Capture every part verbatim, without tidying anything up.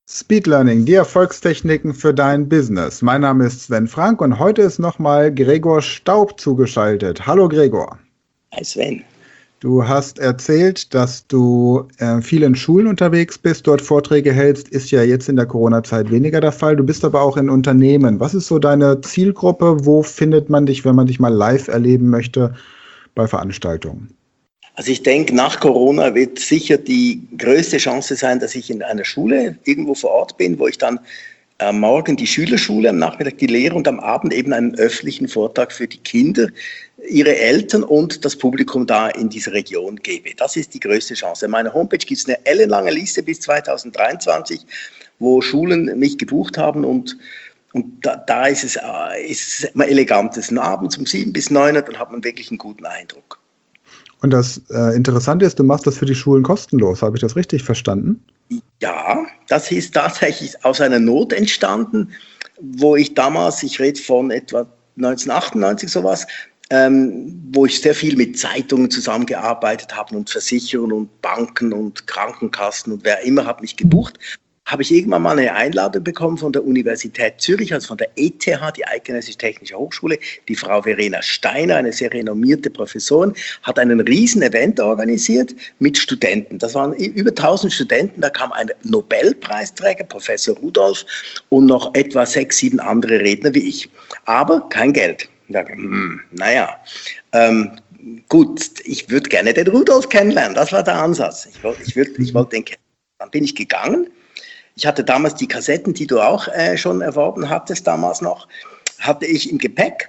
Speed Learning, die Erfolgstechniken für dein Business. Mein Name ist Sven Frank und heute ist nochmal Gregor Staub zugeschaltet. Hallo Gregor. Hi Sven. Du hast erzählt, dass du äh, viel in Schulen unterwegs bist, dort Vorträge hältst. Ist ja jetzt in der Corona-Zeit weniger der Fall. Du bist aber auch in Unternehmen. Was ist so deine Zielgruppe? Wo findet man dich, wenn man dich mal live erleben möchte bei Veranstaltungen? Also ich denke, nach Corona wird sicher die größte Chance sein, dass ich in einer Schule irgendwo vor Ort bin, wo ich dann am Morgen die Schülerschule, am Nachmittag die Lehre und am Abend eben einen öffentlichen Vortrag für die Kinder, ihre Eltern und das Publikum da in dieser Region gebe. Das ist die größte Chance. In meiner Homepage gibt es eine ellenlange Liste bis zweitausenddreiundzwanzig, wo Schulen mich gebucht haben und Und da, da ist es, ist es immer elegant. Es ist abends um sieben bis neun, dann hat man wirklich einen guten Eindruck. Und das äh, Interessante ist, du machst das für die Schulen kostenlos. Habe ich das richtig verstanden? Ja, das ist tatsächlich aus einer Not entstanden, wo ich damals, ich rede von etwa neunzehnhundertachtundneunzig sowas, ähm, wo ich sehr viel mit Zeitungen zusammengearbeitet habe und Versicherern und Banken und Krankenkassen und wer immer hat mich gebucht. Habe ich irgendwann mal eine Einladung bekommen von der Universität Zürich, also von der E T H, die Eidgenössische Technische Hochschule. Die Frau Verena Steiner, eine sehr renommierte Professorin, hat einen riesen Event organisiert mit Studenten. Das waren über tausend Studenten, da kam ein Nobelpreisträger, Professor Rudolph, und noch etwa sechs, sieben andere Redner wie ich. Aber kein Geld. Ja, hm, naja, ähm, gut, ich würde gerne den Rudolph kennenlernen, das war der Ansatz. Ich wollte ich würd, ich wollt den kennen. Dann bin ich gegangen. Ich hatte damals die Kassetten, die du auch äh, schon erworben hattest, damals noch, hatte ich im Gepäck.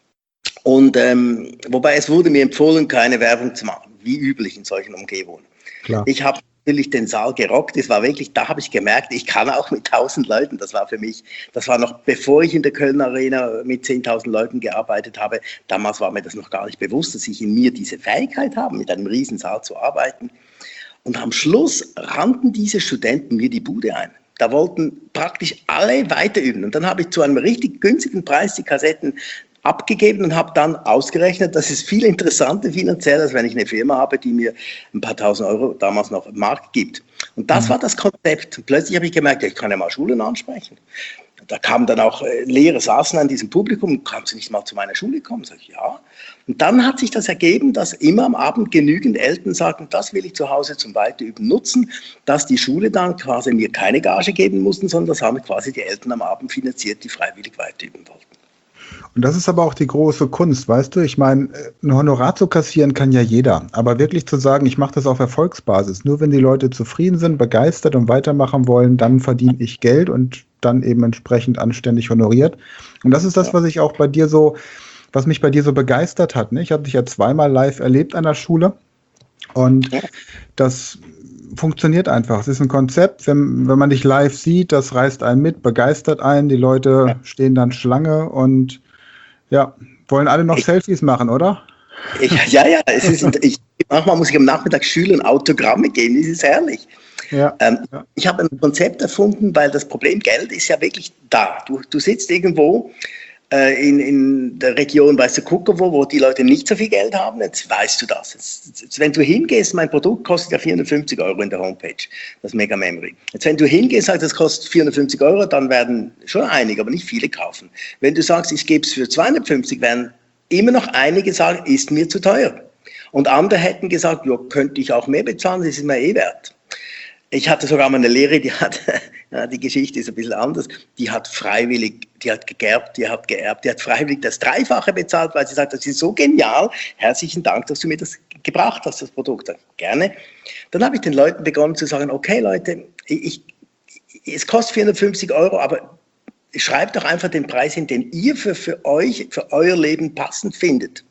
Und ähm, wobei es wurde mir empfohlen, keine Werbung zu machen, wie üblich in solchen Umgebungen. Klar. Ich habe natürlich den Saal gerockt. Es war wirklich, da habe ich gemerkt, ich kann auch mit tausend Leuten. Das war für mich, das war noch bevor ich in der Kölner Arena mit zehntausend Leuten gearbeitet habe. Damals war mir das noch gar nicht bewusst, dass ich in mir diese Fähigkeit habe, mit einem Riesensaal zu arbeiten. Und am Schluss rannten diese Studenten mir die Bude ein. Da wollten praktisch alle weiter üben. Und dann habe ich zu einem richtig günstigen Preis die Kassetten abgegeben und habe dann ausgerechnet, das ist viel interessanter finanziell, als wenn ich eine Firma habe, die mir ein paar tausend Euro damals noch im Markt gibt. Und das war das Konzept. Und plötzlich habe ich gemerkt, ja, ich kann ja mal Schulen ansprechen. Da kamen dann auch äh, Lehrer, saßen an diesem Publikum, kamen sie nicht mal zu meiner Schule kommen? Sag ich, ja. Und dann hat sich das ergeben, dass immer am Abend genügend Eltern sagten, das will ich zu Hause zum Weiterüben nutzen, dass die Schule dann quasi mir keine Gage geben mussten, sondern das haben quasi die Eltern am Abend finanziert, die freiwillig weiterüben wollten. Und das ist aber auch die große Kunst, weißt du? Ich meine, ein Honorar zu kassieren kann ja jeder. Aber wirklich zu sagen, ich mache das auf Erfolgsbasis. Nur wenn die Leute zufrieden sind, begeistert und weitermachen wollen, dann verdiene ich Geld und dann eben entsprechend anständig honoriert. Und das ist das, ja, was ich auch bei dir so, was mich bei dir so begeistert hat. Ne? Ich habe dich ja zweimal live erlebt an der Schule. Und ja, das funktioniert einfach. Es ist ein Konzept, wenn, wenn man dich live sieht, das reißt einen mit, begeistert einen. Die Leute ja stehen dann Schlange und ja, wollen alle noch ich, Selfies machen, oder? Ich, ja, ja, es ist, ich, manchmal muss ich am Nachmittag Schülern Autogramme geben, das ist herrlich. Ja, ähm, ja. Ich habe ein Konzept erfunden, weil das Problem Geld ist ja wirklich da. Du, du sitzt irgendwo äh, in, in der Region, weißt du, Kukowo, wo die Leute nicht so viel Geld haben, jetzt weißt du das. Jetzt, jetzt, wenn du hingehst, mein Produkt kostet ja vierhundertfünfzig Euro in der Homepage, das Mega Memory. Jetzt, wenn du hingehst, sagst, das kostet vierhundertfünfzig Euro, dann werden schon einige, aber nicht viele kaufen. Wenn du sagst, ich gebe es für zweihundertfünfzig, werden immer noch einige sagen, ist mir zu teuer. Und andere hätten gesagt, ja, könnte ich auch mehr bezahlen, das ist mir eh wert. Ich hatte sogar mal eine Lehre, die hat, ja, die Geschichte ist ein bisschen anders, die hat freiwillig, die hat geerbt, die hat geerbt, die hat freiwillig das Dreifache bezahlt, weil sie sagt, das ist so genial, herzlichen Dank, dass du mir das gebracht hast, das Produkt. Gerne. Dann habe ich den Leuten begonnen zu sagen, okay Leute, ich, es kostet vierhundertfünfzig Euro, aber schreibt doch einfach den Preis hin, den ihr für, für euch, für euer Leben passend findet.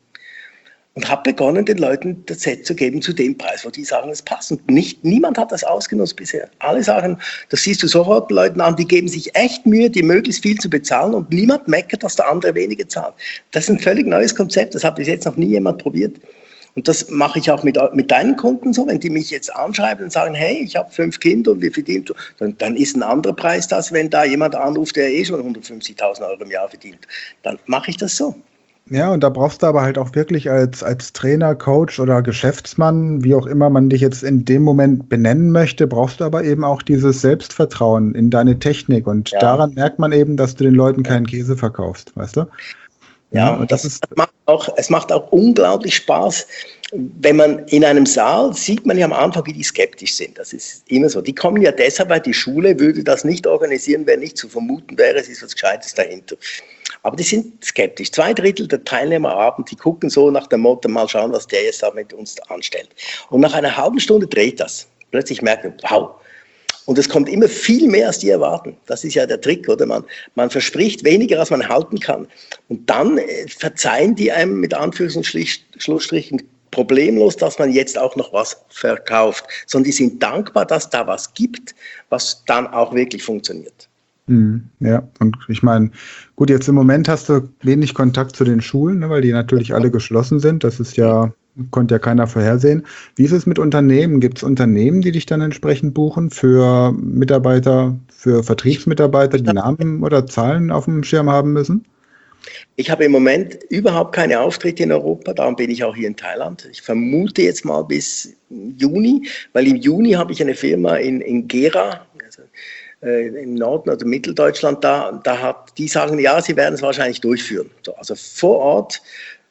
Und habe begonnen, den Leuten das Set zu geben zu dem Preis, wo die sagen, es passt. Und nicht, niemand hat das ausgenutzt bisher. Alle sagen, das siehst du sofort Leuten an, die geben sich echt Mühe, dir möglichst viel zu bezahlen und niemand meckert, dass der andere weniger zahlt. Das ist ein völlig neues Konzept, das hat bis jetzt noch nie jemand probiert. Und das mache ich auch mit, mit deinen Kunden so, wenn die mich jetzt anschreiben und sagen, hey, ich habe fünf Kinder und wie verdient du? Dann, dann ist ein anderer Preis das, wenn da jemand anruft, der eh schon hundertfünfzigtausend Euro im Jahr verdient. Dann mache ich das so. Ja, und da brauchst du aber halt auch wirklich als, als Trainer, Coach oder Geschäftsmann, wie auch immer man dich jetzt in dem Moment benennen möchte, brauchst du aber eben auch dieses Selbstvertrauen in deine Technik. Und Ja, daran merkt man eben, dass du den Leuten keinen Käse verkaufst, weißt du? Ja, ja, und das das ist, macht auch, es macht auch unglaublich Spaß, wenn man in einem Saal sieht man ja am Anfang, wie die skeptisch sind. Das ist immer so. Die kommen ja deshalb, weil die Schule würde das nicht organisieren, wenn nicht zu vermuten wäre, es ist was Gescheites dahinter. Aber die sind skeptisch. Zwei Drittel der Teilnehmer abend, die gucken so nach dem Motto, mal schauen, was der jetzt da mit uns anstellt. Und nach einer halben Stunde dreht das. Plötzlich merken wir, wow. Und es kommt immer viel mehr, als die erwarten. Das ist ja der Trick, oder? Man, man verspricht weniger, als man halten kann. Und dann äh, verzeihen die einem mit Anführungs- und Schlich- Schlussstrichen problemlos, dass man jetzt auch noch was verkauft. Sondern die sind dankbar, dass da was gibt, was dann auch wirklich funktioniert. Mhm, ja, und ich meine, gut, jetzt im Moment hast du wenig Kontakt zu den Schulen, ne, weil die natürlich alle geschlossen sind. Das ist ja, konnte ja keiner vorhersehen. Wie ist es mit Unternehmen? Gibt es Unternehmen, die dich dann entsprechend buchen für Mitarbeiter, für Vertriebsmitarbeiter, die Namen oder Zahlen auf dem Schirm haben müssen? Ich habe im Moment überhaupt keine Auftritte in Europa, darum bin ich auch hier in Thailand. Ich vermute jetzt mal bis Juni, weil im Juni habe ich eine Firma in, in Gera, also äh, im Norden oder Mitteldeutschland, da, da hat, die sagen, ja, sie werden es wahrscheinlich durchführen. So, also vor Ort,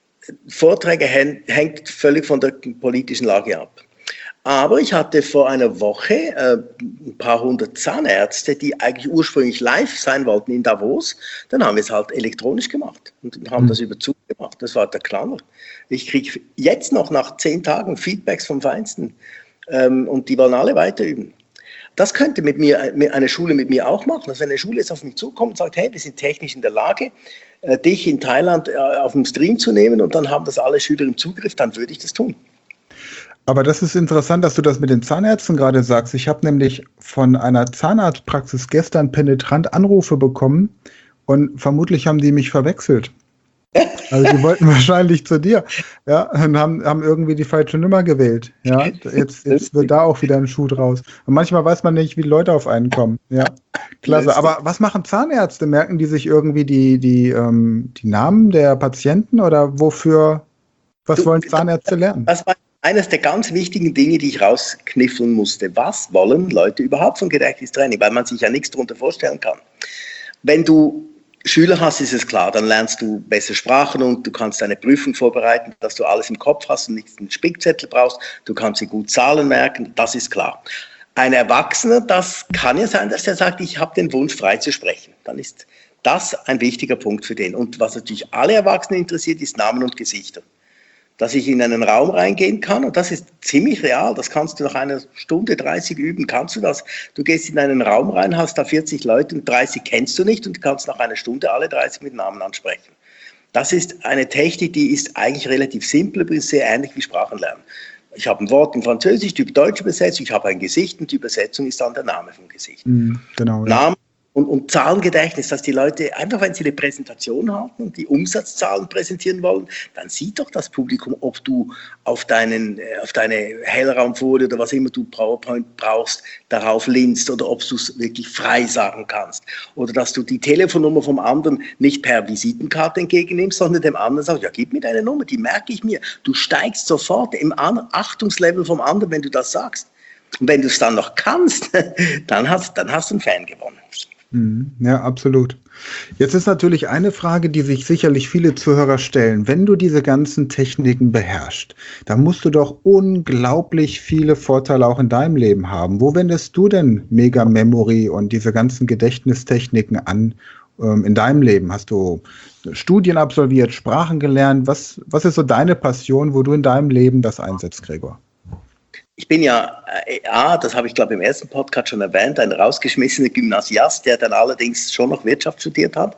Vorträge hängt völlig von der politischen Lage ab. Aber ich hatte vor einer Woche äh, ein paar hundert Zahnärzte, die eigentlich ursprünglich live sein wollten in Davos. Dann haben wir es halt elektronisch gemacht und haben das über Zoom gemacht. Das war der Knaller. Ich kriege jetzt noch nach zehn Tagen Feedbacks vom Feinsten ähm, und die wollen alle weiter üben. Das könnte mit mir eine Schule mit mir auch machen. Also wenn eine Schule jetzt auf mich zukommt und sagt, hey, wir sind technisch in der Lage, äh, dich in Thailand äh, auf dem Stream zu nehmen und dann haben das alle Schüler im Zugriff, dann würde ich das tun. Aber das ist interessant, dass du das mit den Zahnärzten gerade sagst. Ich habe nämlich von einer Zahnarztpraxis gestern penetrant Anrufe bekommen und vermutlich haben die mich verwechselt. Also die wollten wahrscheinlich zu dir, ja, und haben, haben irgendwie die falsche Nummer gewählt. Ja, jetzt, jetzt wird da auch wieder ein Schuh draus. Und manchmal weiß man nicht, wie Leute auf einen kommen. Ja, klasse. Aber was machen Zahnärzte? Merken die sich irgendwie die, die, ähm, die Namen der Patienten oder wofür, was wollen Zahnärzte lernen? Das war eines der ganz wichtigen Dinge, die ich rauskniffeln musste. Was wollen Leute überhaupt von Gedächtnistraining? Weil man sich ja nichts darunter vorstellen kann. Wenn du Schüler hast, ist es klar, dann lernst du besser Sprachen und du kannst deine Prüfung vorbereiten, dass du alles im Kopf hast und nicht einen Spickzettel brauchst. Du kannst dir gut Zahlen merken, das ist klar. Ein Erwachsener, das kann ja sein, dass der sagt, ich habe den Wunsch, frei zu sprechen. Dann ist das ein wichtiger Punkt für den. Und was natürlich alle Erwachsenen interessiert, ist Namen und Gesichter. Dass ich in einen Raum reingehen kann, und das ist ziemlich real, das kannst du nach einer Stunde dreißig üben, kannst du das. Du gehst in einen Raum rein, hast da vierzig Leute und dreißig kennst du nicht und du kannst nach einer Stunde alle dreißig mit Namen ansprechen. Das ist eine Technik, die ist eigentlich relativ simpel, aber ist sehr ähnlich wie Sprachenlernen. Ich habe ein Wort in Französisch, die deutsche Übersetzung, ich habe ein Gesicht und die Übersetzung ist dann der Name vom Gesicht. Mm, genau. Ja. Name Und, und Zahlengedächtnis, dass die Leute einfach, wenn sie eine Präsentation halten und die Umsatzzahlen präsentieren wollen, dann sieht doch das Publikum, ob du auf, deinen, auf deine Hellraumfolie oder was immer du PowerPoint brauchst, darauf linst oder ob du es wirklich frei sagen kannst. Oder dass du die Telefonnummer vom anderen nicht per Visitenkarte entgegennimmst, sondern dem anderen sagst, ja, gib mir deine Nummer, die merke ich mir. Du steigst sofort im Achtungslevel vom anderen, wenn du das sagst. Und wenn du es dann noch kannst, dann hast, dann hast du einen Fan gewonnen. Ja, absolut. Jetzt ist natürlich eine Frage, die sich sicherlich viele Zuhörer stellen. Wenn du diese ganzen Techniken beherrschst, dann musst du doch unglaublich viele Vorteile auch in deinem Leben haben. Wo wendest du denn Mega Memory und diese ganzen Gedächtnistechniken an ähm, in deinem Leben? Hast du Studien absolviert, Sprachen gelernt? Was, was ist so deine Passion, wo du in deinem Leben das einsetzt, Gregor? Ich bin ja, äh, ah, das habe ich glaube im ersten Podcast schon erwähnt, ein rausgeschmissener Gymnasiast, der dann allerdings schon noch Wirtschaft studiert hat.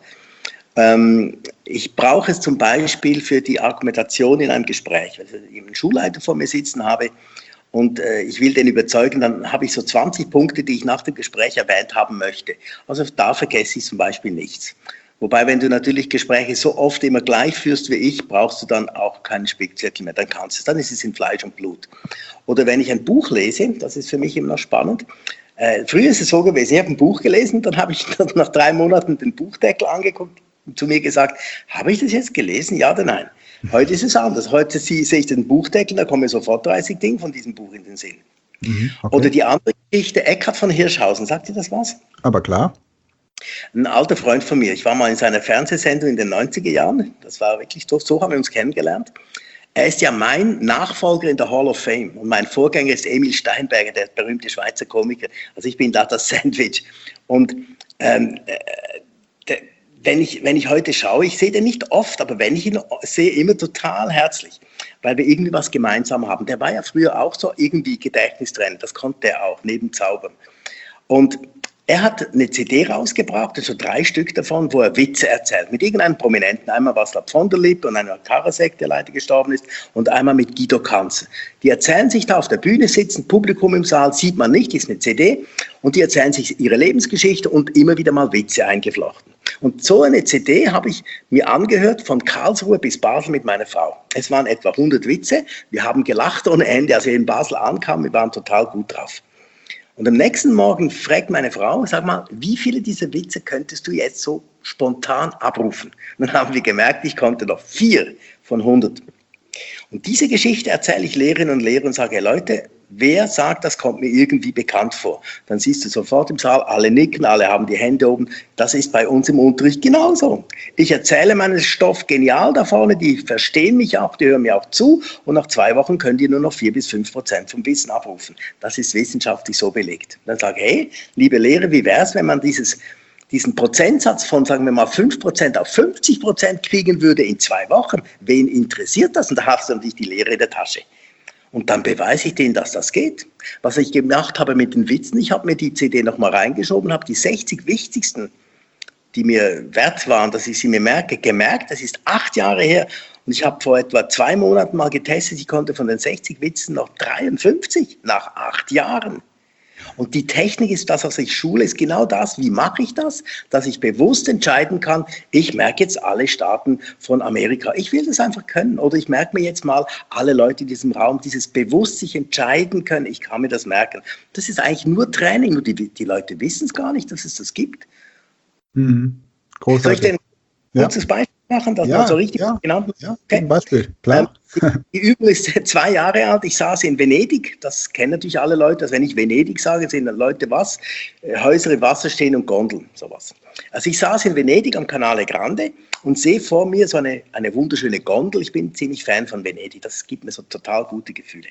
Ähm, ich brauche es zum Beispiel für die Argumentation in einem Gespräch. Wenn ich einen Schulleiter vor mir sitzen habe und äh, ich will den überzeugen, dann habe ich so zwanzig Punkte, die ich nach dem Gespräch erwähnt haben möchte. Also da vergesse ich zum Beispiel nichts. Wobei, wenn du natürlich Gespräche so oft immer gleich führst wie ich, brauchst du dann auch keinen Spickzettel mehr. Dann kannst du es, dann ist es in Fleisch und Blut. Oder wenn ich ein Buch lese, das ist für mich immer noch spannend. Äh, früher ist es so gewesen, ich habe ein Buch gelesen, dann habe ich nach drei Monaten den Buchdeckel angeguckt. zu mir gesagt, habe ich das jetzt gelesen, ja oder nein? Heute ist es anders. Heute sehe ich den Buchdeckel, da kommen mir sofort dreißig Dinge von diesem Buch in den Sinn. Mhm, okay. Oder die andere Geschichte, Eckhard von Hirschhausen, sagt dir das was? Aber klar. Ein alter Freund von mir, ich war mal in seiner Fernsehsendung in den neunziger Jahren, das war wirklich so, so haben wir uns kennengelernt. Er ist ja mein Nachfolger in der Hall of Fame und mein Vorgänger ist Emil Steinberger, der berühmte Schweizer Komiker. Also ich bin da das Sandwich. Und ähm, äh, der, wenn, ich, wenn ich heute schaue, ich sehe den nicht oft, aber wenn ich ihn sehe, immer total herzlich, weil wir irgendwie was gemeinsam haben. Der war ja früher auch so irgendwie Gedächtnistrainer, das konnte er auch, neben Zaubern. Und er hat eine C D rausgebracht, also drei Stück davon, wo er Witze erzählt. Mit irgendeinem Prominenten. Einmal Václav von der Lippe und einmal Karasek, der leider gestorben ist, und einmal mit Guido Kanzer. Die erzählen sich da auf der Bühne, sitzen, Publikum im Saal, sieht man nicht, ist eine C D. Und die erzählen sich ihre Lebensgeschichte und immer wieder mal Witze eingeflochten. Und so eine C D habe ich mir angehört, von Karlsruhe bis Basel mit meiner Frau. Es waren etwa hundert Witze. Wir haben gelacht ohne Ende. Als wir in Basel ankamen, wir waren total gut drauf. Und am nächsten Morgen fragt meine Frau, sag mal, wie viele dieser Witze könntest du jetzt so spontan abrufen? Und dann haben wir gemerkt, ich konnte noch vier von hundert. Und diese Geschichte erzähle ich Lehrerinnen und Lehrern und sage, Leute, wer sagt, das kommt mir irgendwie bekannt vor? Dann siehst du sofort im Saal, alle nicken, alle haben die Hände oben. Das ist bei uns im Unterricht genauso. Ich erzähle meinen Stoff genial da vorne, die verstehen mich auch, die hören mir auch zu und nach zwei Wochen können die nur noch vier bis fünf Prozent vom Wissen abrufen. Das ist wissenschaftlich so belegt. Dann sage ich, hey, liebe Lehrer, wie wäre es, wenn man dieses diesen Prozentsatz von, sagen wir mal, fünf Prozent auf fünfzig Prozent kriegen würde in zwei Wochen, wen interessiert das? Und da hast du natürlich die Lehre in der Tasche. Und dann beweise ich denen, dass das geht. Was ich gemacht habe mit den Witzen, ich habe mir die C D nochmal reingeschoben, habe die sechzig wichtigsten, die mir wert waren, dass ich sie mir merke, gemerkt. Das ist acht Jahre her. Und ich habe vor etwa zwei Monaten mal getestet, ich konnte von den sechzig Witzen noch dreiundfünfzig nach acht Jahren. Und die Technik ist das, was ich schule, ist genau das. Wie mache ich das? Dass ich bewusst entscheiden kann, ich merke jetzt alle Staaten von Amerika. Ich will das einfach können. Oder ich merke mir jetzt mal alle Leute in diesem Raum, dieses bewusst sich entscheiden können. Ich kann mir das merken. Das ist eigentlich nur Training. Nur die, die Leute wissen es gar nicht, dass es das gibt. Mhm. Großartig. Soll ich denn ein kurzes Beispiel machen, dass ja, man so richtig ja, genau... Ja, okay. ein Beispiel, klar. Ähm, die Übung ist zwei Jahre alt. Ich saß in Venedig. Das kennen natürlich alle Leute. Also wenn ich Venedig sage, sehen Leute was? Häuser im Wasser stehen und Gondeln, sowas. Also ich saß in Venedig am Canale Grande und sehe vor mir so eine, eine wunderschöne Gondel. Ich bin ziemlich Fan von Venedig. Das gibt mir so total gute Gefühle.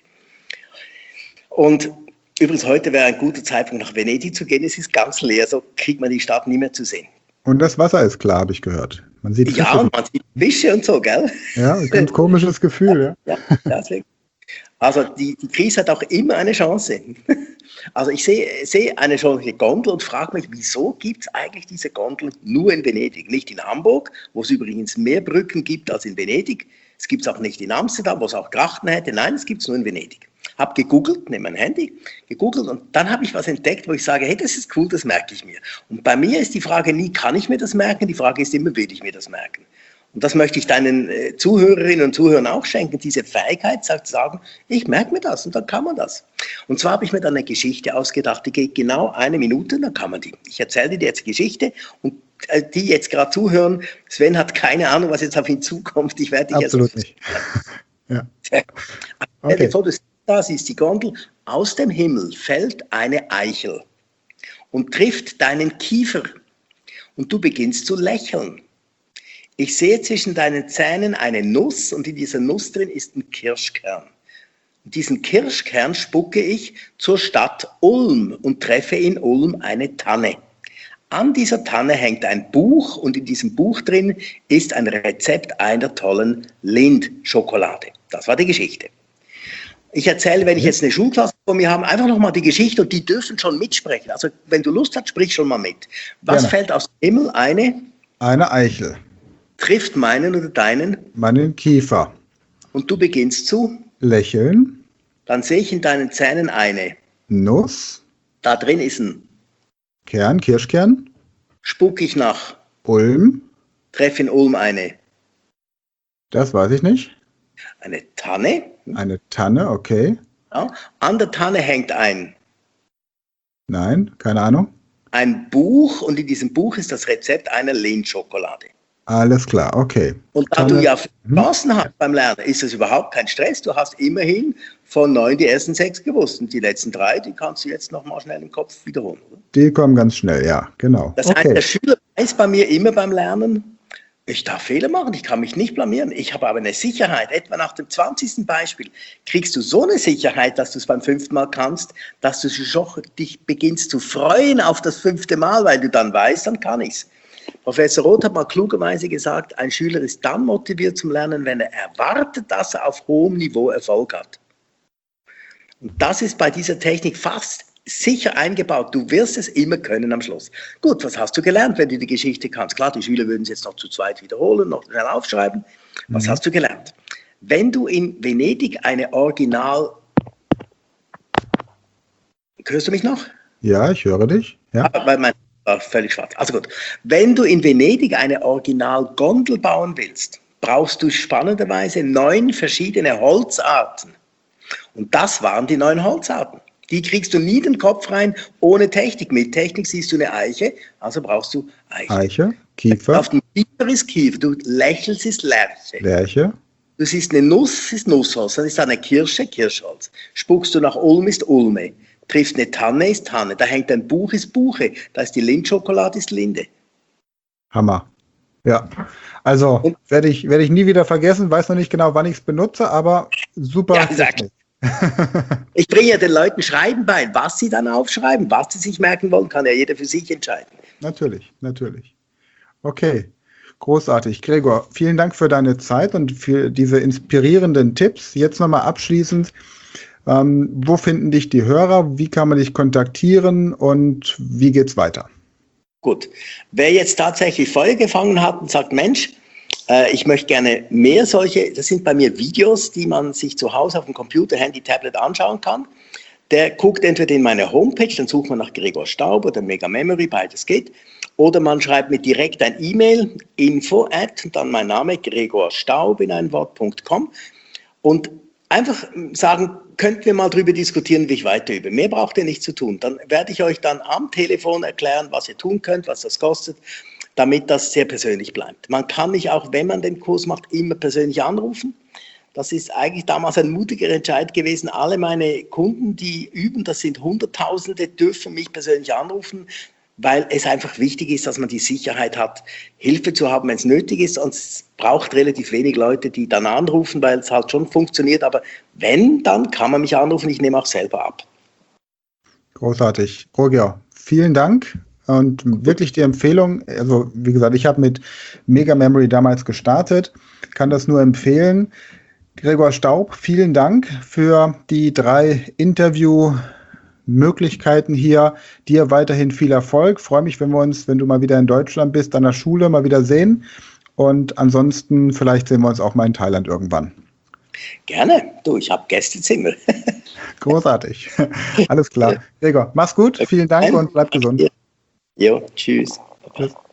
Und übrigens, heute wäre ein guter Zeitpunkt, nach Venedig zu gehen. Es ist ganz leer, so kriegt man die Stadt nie mehr zu sehen. Und das Wasser ist klar, habe ich gehört. Man sieht ja, und man sieht Fische und so, gell? Ja, ein ganz komisches Gefühl, ja. Ja, ja, deswegen. Also die, die Krise hat auch immer eine Chance. Also ich sehe, sehe eine solche Gondel und frage mich, wieso gibt es eigentlich diese Gondel nur in Venedig? Nicht in Hamburg, wo es übrigens mehr Brücken gibt als in Venedig. Es gibt es auch nicht in Amsterdam, wo es auch Grachten hätte. Nein, es gibt es nur in Venedig. Habe gegoogelt, nehme mein Handy, gegoogelt und dann habe ich was entdeckt, wo ich sage, hey, das ist cool, das merke ich mir. Und bei mir ist die Frage nie, kann ich mir das merken? Die Frage ist immer, will ich mir das merken? Und das möchte ich deinen äh, Zuhörerinnen und Zuhörern auch schenken, diese Fähigkeit, sagt, sagen, ich merke mir das und dann kann man das. Und zwar habe ich mir dann eine Geschichte ausgedacht, die geht genau eine Minute, dann kann man die. Ich erzähle dir jetzt Geschichte und äh, die jetzt gerade zuhören, Sven hat keine Ahnung, was jetzt auf ihn zukommt. Ich werde dich Absolut jetzt... nicht. Ja. Okay. Das ist die Gondel. Aus dem Himmel fällt eine Eichel und trifft deinen Kiefer und du beginnst zu lächeln. Ich sehe zwischen deinen Zähnen eine Nuss und in dieser Nuss drin ist ein Kirschkern. Und diesen Kirschkern spucke ich zur Stadt Ulm und treffe in Ulm eine Tanne. An dieser Tanne hängt ein Buch und in diesem Buch drin ist ein Rezept einer tollen Lindt-Schokolade. Das war die Geschichte. Ich erzähle, wenn ich jetzt eine Schulklasse vor mir habe, einfach nochmal die Geschichte und die dürfen schon mitsprechen. Also wenn du Lust hast, sprich schon mal mit. Was Gerne. fällt aus dem Himmel? Eine? Eine Eichel. Trifft meinen oder deinen? Meinen Kiefer. Und du beginnst zu? Lächeln. Dann sehe ich in deinen Zähnen eine. Nuss. Da drin ist ein Kern, Kirschkern. Spuck ich nach. Ulm. Treffe in Ulm eine. Das weiß ich nicht. Eine Tanne. Eine Tanne, okay. Ja. An der Tanne hängt ein. Nein, keine Ahnung. Ein Buch und in diesem Buch ist das Rezept einer Lindt-Schokolade. Alles klar, okay. Und da Tanne, du ja hm? Chancen hast beim Lernen, ist es überhaupt kein Stress. Du hast immerhin von neun die ersten sechs gewusst. Und die letzten drei, die kannst du jetzt nochmal schnell im Kopf wiederholen. Oder? Die kommen ganz schnell, ja, genau. Das Okay. heißt, der Schüler weiß bei mir immer beim Lernen, ich darf Fehler machen, ich kann mich nicht blamieren. Ich habe aber eine Sicherheit. Etwa nach dem zwanzigsten Beispiel kriegst du so eine Sicherheit, dass du es beim fünften Mal kannst, dass du schon dich beginnst zu freuen auf das fünfte Mal, weil du dann weißt, dann kann ich's. Professor Roth hat mal klugerweise gesagt, ein Schüler ist dann motiviert zum Lernen, wenn er erwartet, dass er auf hohem Niveau Erfolg hat. Und das ist bei dieser Technik fast sicher eingebaut. Du wirst es immer können am Schluss. Gut, was hast du gelernt, wenn du die Geschichte kannst? Klar, die Schüler würden es jetzt noch zu zweit wiederholen, noch schnell aufschreiben. Was mhm. hast du gelernt? Wenn du in Venedig eine Original... Hörst du mich noch? Ja, ich höre dich. Ja. Ah, weil mein war völlig schwarz. Also gut. Wenn du in Venedig eine Original-Gondel bauen willst, brauchst du spannenderweise neun verschiedene Holzarten. Und das waren die neun Holzarten. Die kriegst du nie in den Kopf rein ohne Technik. Mit Technik siehst du eine Eiche, also brauchst du Eiche. Eiche, Kiefer. Auf dem Kiefer ist Kiefer, du lächelst ist Lerche. Lerche. Du siehst eine Nuss, ist Nussholz, dann ist da eine Kirsche, Kirschholz. Spuckst du nach Ulm, ist Ulme. Triffst eine Tanne, ist Tanne. Da hängt ein Buch, ist Buche. Da ist die Lindschokolade, ist Linde. Hammer. Ja, also werde ich, werde ich nie wieder vergessen, weiß noch nicht genau, wann ich es benutze, aber super. Ja, exakt. Ich bringe ja den Leuten Schreiben bei. Was sie dann aufschreiben, was sie sich merken wollen, kann ja jeder für sich entscheiden. Natürlich, natürlich. Okay, großartig. Gregor, vielen Dank für deine Zeit und für diese inspirierenden Tipps. Jetzt nochmal abschließend, ähm, wo finden dich die Hörer, wie kann man dich kontaktieren und wie geht's weiter? Gut, wer jetzt tatsächlich Feuer gefangen hat und sagt, Mensch, ich möchte gerne mehr solche, das sind bei mir Videos, die man sich zu Hause auf dem Computer, Handy, Tablet anschauen kann. Der guckt entweder in meine Homepage, dann sucht man nach Gregor Staub oder Mega Memory, beides geht. Oder man schreibt mir direkt ein E-Mail, info at, und dann mein Name, Gregor Staub in ein Wort Punkt com. Und einfach sagen, könnten wir mal drüber diskutieren, wie ich weiterübe. Mehr braucht ihr nicht zu tun. Dann werde ich euch dann am Telefon erklären, was ihr tun könnt, was das kostet, damit das sehr persönlich bleibt. Man kann mich auch, wenn man den Kurs macht, immer persönlich anrufen. Das ist eigentlich damals ein mutiger Entscheid gewesen. Alle meine Kunden, die üben, das sind Hunderttausende, dürfen mich persönlich anrufen, weil es einfach wichtig ist, dass man die Sicherheit hat, Hilfe zu haben, wenn es nötig ist. Und es braucht relativ wenig Leute, die dann anrufen, weil es halt schon funktioniert. Aber wenn, dann kann man mich anrufen. Ich nehme auch selber ab. Großartig. Roger, vielen Dank. Und wirklich die Empfehlung, also wie gesagt, ich habe mit Mega Memory damals gestartet, kann das nur empfehlen. Gregor Staub, vielen Dank für die drei Interviewmöglichkeiten hier. Dir weiterhin viel Erfolg. Freue mich, wenn wir uns, wenn du mal wieder in Deutschland bist, an der Schule mal wieder sehen. Und ansonsten, vielleicht sehen wir uns auch mal in Thailand irgendwann. Gerne. Du, ich habe Gästezimmer. Großartig. Alles klar. Gregor, mach's gut. Vielen Dank und bleib gesund. Jo, tschüss. Tschüss.